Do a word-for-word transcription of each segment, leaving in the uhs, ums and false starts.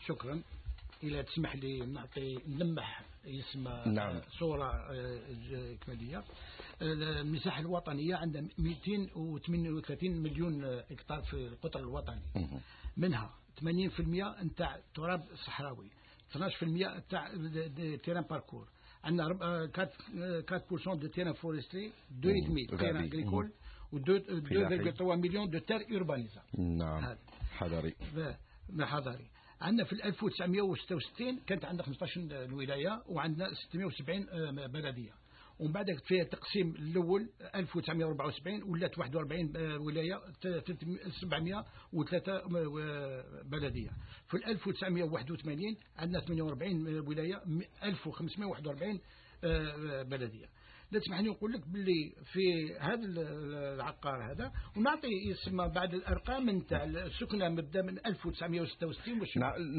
شكرا. إذا تسمح لي نعطي نلمح يسمى نعم. صورة إكمالية. المساحة الوطنية عندها مئتين وثمانية وثلاثين مليون هكتار في القطر الوطني، منها ثمانين بالمئة نتاع تراب صحراوي، اثناش بالمئة نتاع تيران باركور، عندنا أربعة بالمئة دو تيران فورستري، اثنين بالمئة تيران أغريكول، و اثنين فاصلة ثلاثة مليون دو تير أوربانيزا. نعم. حضري. حضري. عندنا في ألف وتسعمئة وستة وستين كانت عندنا خمسة عشر ولاية وعندنا ستمئة وسبعين بلدية، ومن بعد في التقسيم الأول ألف وتسعمئة وأربعة وسبعين ولات واحد وأربعين ولاية سبعمئة وثلاثة بلدية. في ألف وتسعمئة وواحد وثمانين عندنا ثمانية وأربعين ولاية ألف وخمسمئة وواحد وأربعين بلدية. لا تسمحني نقول لك باللي في هذا العقار هذا ونعطي يسمى بعد الارقام نتاع السكنه مبدا من ألف وتسعمئة وستة وستين وش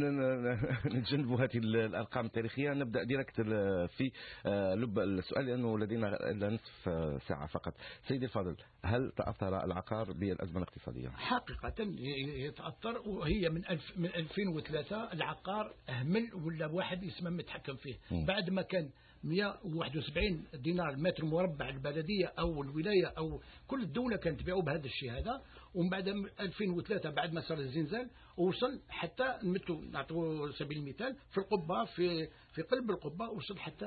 نتجنبوا هذه الارقام التاريخيه. نبدا ديريكت في لب السؤال لانه لدينا نصف ساعه فقط. سيدي الفاضل، هل تاثر العقار بالازمه الاقتصاديه؟ حقيقه يتاثر، وهي من ألف من ألفين وثلاثة العقار اهمل ولا واحد يسمى متحكم فيه. م. بعد ما كان مئة وواحد وسبعين دينار المتر مربع البلدية أو الولاية أو كل الدولة كانت تبيعوا بهذا الشيء هذا، ومن بعد ألفين وثلاثة بعد ما صار الزلزال وصل حتى نمتوا نعطوا سبيل المثال في القبة في في قلب القبة وصل حتى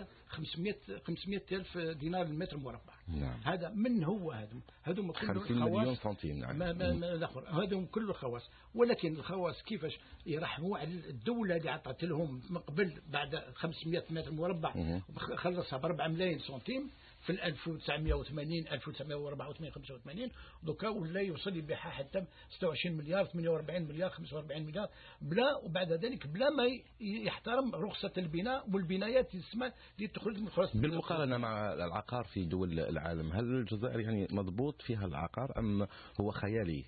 خمسمئة ألف دينار المتر مربع. نعم. هذا من هو هذا هذا خمسين مليون سنتيم. نعم. ما ما ما هذا كل الخواص، ولكن الخواص كيفاش يرحموا على الدولة اللي عطت لهم من قبل بعد خمسمئة متر مربع خلصها بربع ملايين سنتيم في ألف وتسعمئة وثمانين ألف وتسعمئة وأربعة وثمانين خمسة وثمانين، دوكا ولا يوصل يبيعها حتى ستة وعشرين مليار ثمانية وأربعين مليار خمسة وأربعين مليار بلا، وبعد ذلك بلا ما يحترم رخصة البناء والبنايات تسمى اللي تخرج من خلاص. بالمقارنة مع العقار في دول العالم، هل الجزائر يعني مضبوط فيها العقار أم هو خيالي؟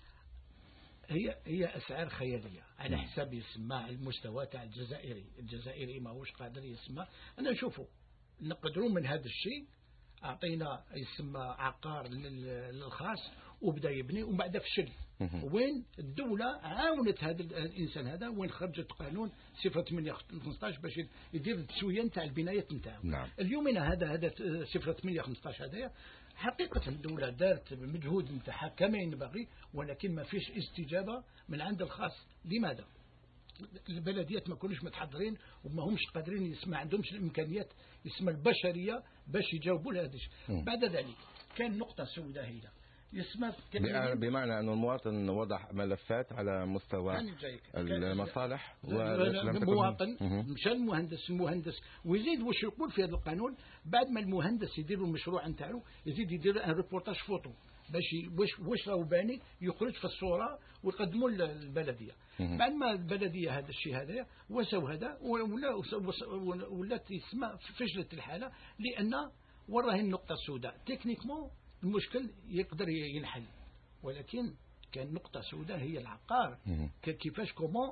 هي هي أسعار خيالية على حساب يسمى المستوى تاع الجزائري. الجزائري ما هوش قادر يسمى. أنا نشوفه نقدروا من هذا الشيء أعطينا يسمى عقار للخاص وبدأ يبني ومن بعد فشل. وين الدولة عاونت هذا الإنسان هذا، وين خرجت قانون صفر ثمانية خمسطاش باش يدير التسوية نتاع البنايات نتاعو. نعم. اليوم هذا هذا صفر ثمانية خمسطاش هذايا حقيقة الدولة دارت مجهود نتاعها كما ينبغي، ولكن ما فيش استجابة من عند الخاص. لماذا؟ البلديات ما كانوش متحضرين وما همش قادرين يسمع، عندهمش الامكانيات يسمى البشريه باش يجاوبوا لهذا الشيء. بعد ذلك كان نقطه سوداء هي يسمى بمعنى أن المواطن وضع ملفات على مستوى المصالح والمواطن مشى المهندس المهندس ويزيد واش يقول في هذا القانون. بعد ما المهندس يدير المشروع نتاعو يزيد يدير ان ريبورتاج فوتو باش واش واش راهو باني يخرج في الصوره ويقدموا للبلديه. بعد ما البلديه هذا الشيء هذا وسوا هذا ولا ولا تسمى فشلت الحاله، لان وراهي النقطه السوداء تكنيكمون المشكل يقدر ينحل، ولكن كان نقطة سوداء هي العقار. كيفاش كومون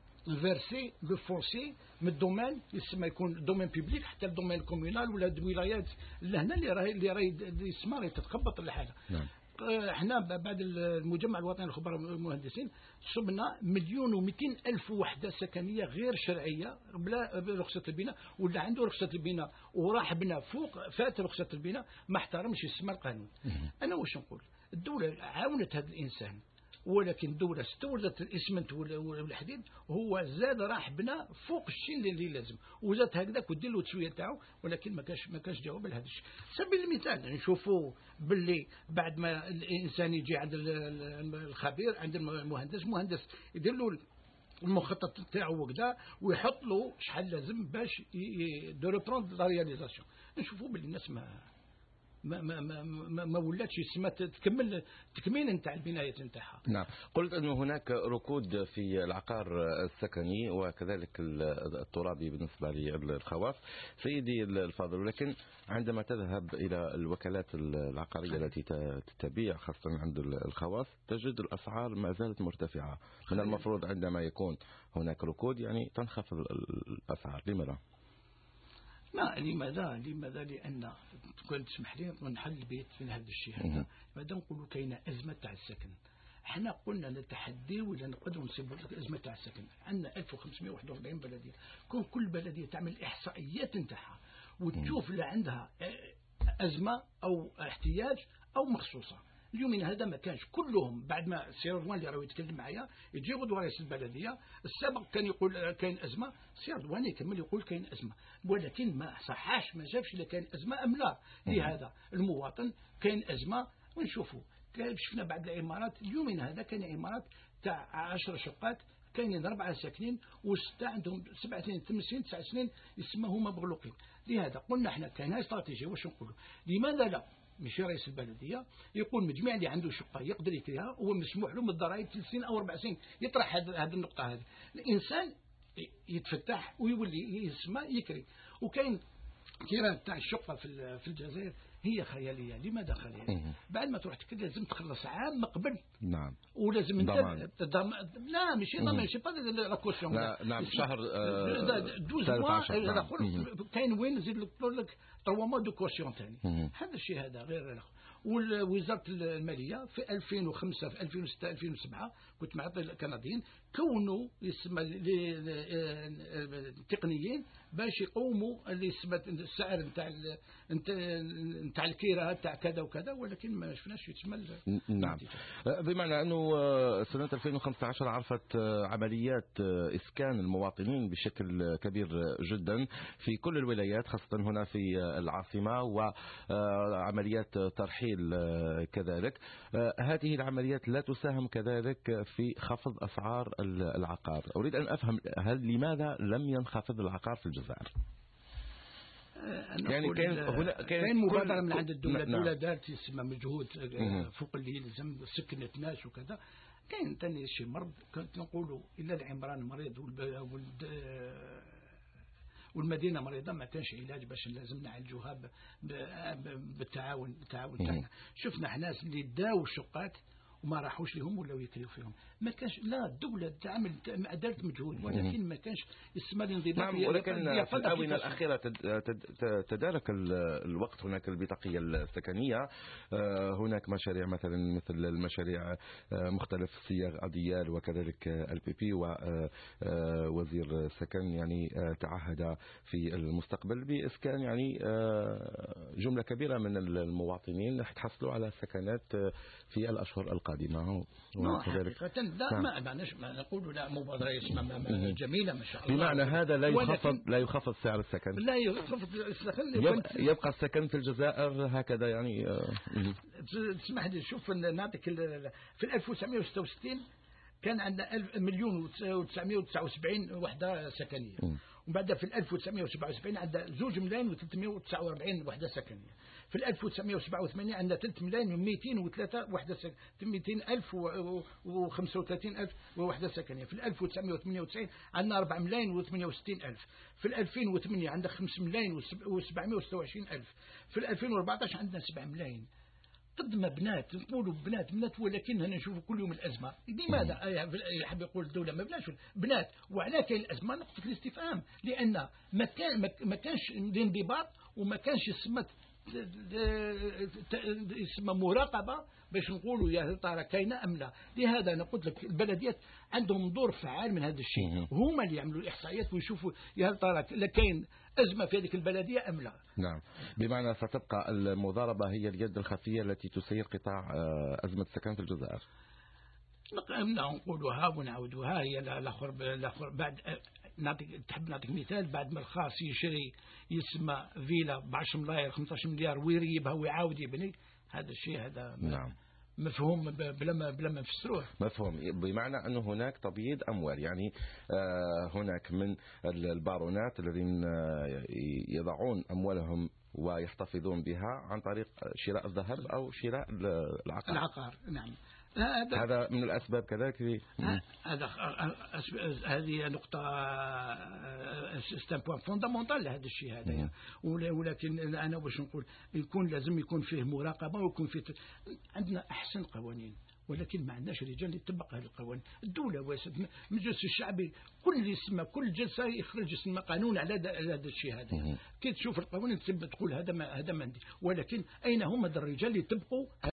فيرسي لو فونسي من الدومين يسمى يكون دومين بيبليك حتى الدومين كومونال ولا الولايات لهنا اللي راهي اللي راهي يسمى تتخبط الحالة. احنا بعد المجمع الوطني للخبراء المهندسين صبنا مليون ومئتين ألف وحدة سكنية غير شرعية بلا رخصة البناء، ولا عنده رخصة البناء وراح بنا فوق فات رخصة البناء ما احترمش يسمى القانون. أنا واش نقول؟ الدولة عاونت هذا الإنسان، ولكن الدولة استوردت الإسمنت والحديد وهو زاد راح بنا فوق الشيء اللي لازم وزاد هكذاك ودير له التسوية تاعو، ولكن ما كاش ما كاش جواب لهذا الشيء. سبيل المثال نشوفوا باللي بعد ما الإنسان يجي عند الخبير عند المهندس مهندس يدير له المخطط تاعو وكذا ويحط له شحال لازم باش دو ريبروند لا رياليزاسيون. نشوفوا باللي الناس ما ما ما ما, ما ولاتش يسمى تكمل تكميل نتاع البنايات نتاعها. نعم. قلت انه هناك ركود في العقار السكني وكذلك الترابي بالنسبه للخواص سيدي الفاضل، ولكن عندما تذهب الى الوكالات العقاريه التي تبيع خاصه عند الخواص تجد الاسعار ما زالت مرتفعه. من المفروض عندما يكون هناك ركود يعني تنخفض الاسعار. لماذا؟ ما لماذا لماذا لأن كنت تسمح لي نحل البيت في هذا الشيء هذا. ماذا نقولوا كاينه أزمة تاع السكن. احنا قلنا نتحدي ولا نقدروا نسيبوا الازمه تاع السكن. عندنا ألف وخمسمائة وواحد وأربعين بلديه، كون كل بلديه تعمل الاحصائيات نتاعها وتشوف اللي عندها ازمه او احتياج او مخصوصه. اليوم هذا ما كانش كلهم، بعد ما السي رضوان اللي راه يتكلم معايا يجي غدوه رئيس البلديه السابق كان يقول كاين ازمه، السي رضوان يكمل يقول كاين ازمه، ولكن ما صحاش ما جابش الا كاين ازمه ام لا. لهذا المواطن كاين ازمه ونشوفوا. شفنا بعد العمارات اليوم هذا كاين عمارات تاع عشر شقات كاينين أربعة ساكنين وستة عندهم سبع سنين ثمان سنين تسع سنين يسمى هما مغلوقين. لهذا قلنا احنا كاين استراتيجيه واش نقولوا لماذا لا ماشي رئيس البلديه يقول مجمع اللي عنده شقه يقدر يكريها هو مسموح له من الضرائب ثلاث سنين او أربع سنين يطرح هذه النقطه هذه. الانسان يتفتح ويولي يسمى يكري. وكاين كيران تاع الشقه في في الجزائر هي خياليه. لماذا خياليه؟ بعد ما تروح تكري لازم تخلص عام قبل. نعم. ولازم انت ضم... لا ماشي ضمان ماشي با لا كوسيون. نعم شهر دوز موا كاين وين نزيد لك لك ثلاثة موا دو كوسيون ثاني. هذا الشيء هذا غير الاخر. ووزاره الماليه في ألفين وخمسة في ألفين وستة ألفين وسبعة كنت مع الكنديين كونوا يسمى التقنيين باش يقوموا اللي يسمى السعر نتاع نتاع الكيره تاع كذا وكذا، ولكن ما شفناش يتسمى. نعم. بمعنى انه سنه ألفين وخمسة عشر عرفت عمليات اسكان المواطنين بشكل كبير جدا في كل الولايات خاصه هنا في العاصمه، وعمليات ترحيل كذلك. هذه العمليات لا تساهم كذلك في خفض اسعار العقار. اريد ان افهم هل لماذا لم ينخفض العقار في الجزائر؟ يعني كان هنا كان مبادره من عند الدوله. الدوله دارت يسمى مجهود فوق اللي يلزم سكنت ناس وكذا. كاين ثاني شي مرض كنت نقولوا الا العمران مريض والمدينه مريضه ما كانش علاج باش لازم نعالجوها بالتعاون التعاون تاعنا. شفنا ناس اللي داو الشقات وما راحوش لهم ولا يكريو فيهم. ما كانش لا الدوله تعمل دارت مجهود ولكن ما كانش يسمى الانضباط. نعم ولكن في الاونه الاخيره تدارك الوقت. هناك البطاقيه السكنيه، هناك مشاريع مثلا مثل المشاريع مختلف الصياغ اديال وكذلك البي بي، ووزير السكن يعني تعهد في المستقبل باسكان يعني جمله كبيره من المواطنين راح يحصلوا على سكنات في الاشهر القادمه. حقيقة لا ما معناش ما نقول لا مبادرة اسمها جميلة ما شاء الله. بمعنى هذا لا يخفض لا يخفض سعر السكن. لا يخفض السكن. يبقى, يبقى السكن في الجزائر هكذا يعني. تسمح لي شوف نعطيك في ألف وتسعمائة وستة وستين كان عندنا مليون وتسعمائة وتسعة وسبعين وحدة سكنية. وبعدها في ألف وتسعمائة وسبعة وسبعين عندنا زوج ملايين وثلاثمائة وتسعة وأربعين وحدة سكنية. في ألف وتسعمائة وسبعة وثمانين عندنا ثلاثة ملايين ومئتين وثلاثة وحدة سكنية، مئتين ألف وخمسة وثلاثين ألف وحدة سكنية. في ألف وتسعمائة وثمانية وتسعين عندنا أربعة ملايين وثمانية وستين ألف. في ألفين وثمانية عندنا خمسة ملايين وسبعمائة وستة وعشرين ألف. في ألفين وأربعة عشر عندنا سبعة ملايين. قد ما بنات نقولوا بنات بنات ولكن هنا نشوفوا كل يوم الأزمة. لماذا يحب يقول الدولة ما بلاش بنات وعلى كاين الأزمة؟ نقطة الاستفهام. لأن ما كان ما كانش الانضباط وما كانش يسمى يسمى مراقبة باش نقولوا يا ترى كاينه ام لا. لهذا انا قلت لك البلديات عندهم دور فعال من هذا الشيء، هما اللي يعملوا الاحصائيات ويشوفوا يا ترى لا كاين ازمه في هذيك البلديه ام لا. نعم، بمعنى ستبقى المضاربه هي اليد الخفيه التي تسير قطاع ازمه السكن في الجزائر. نقولوها ونعودوها هي الاخر الاخر بعد نعطيك تحب نعطيك مثال. بعد ما الخاص يشري يسمى فيلا ب عشرة ملاير خمسة عشر مليار ويريبها ويعاود يبني، هذا الشيء هذا نعم مفهوم بلا ما بلا ما نفسروه. مفهوم، بمعنى انه هناك تبييض اموال، يعني آه هناك من البارونات الذين يضعون اموالهم ويحتفظون بها عن طريق شراء الذهب او شراء العقار. العقار نعم. هذا من الأسباب كذلك. هذا هذه نقطة ستان فوندامونتال لهذا الشيء هذا. ولكن أنا باش نقول يكون لازم يكون فيه مراقبة ويكون فيه عندنا أحسن قوانين، ولكن ما عندناش رجال يطبق هذه القوانين. الدولة واسد المجلس الشعبي كل يسمى كل جلسة يخرج يسمى قانون على هذا الشيء هذا. كي تشوف القوانين تقول هذا ما هذا ما عندي، ولكن أين هم الرجال يطبقوا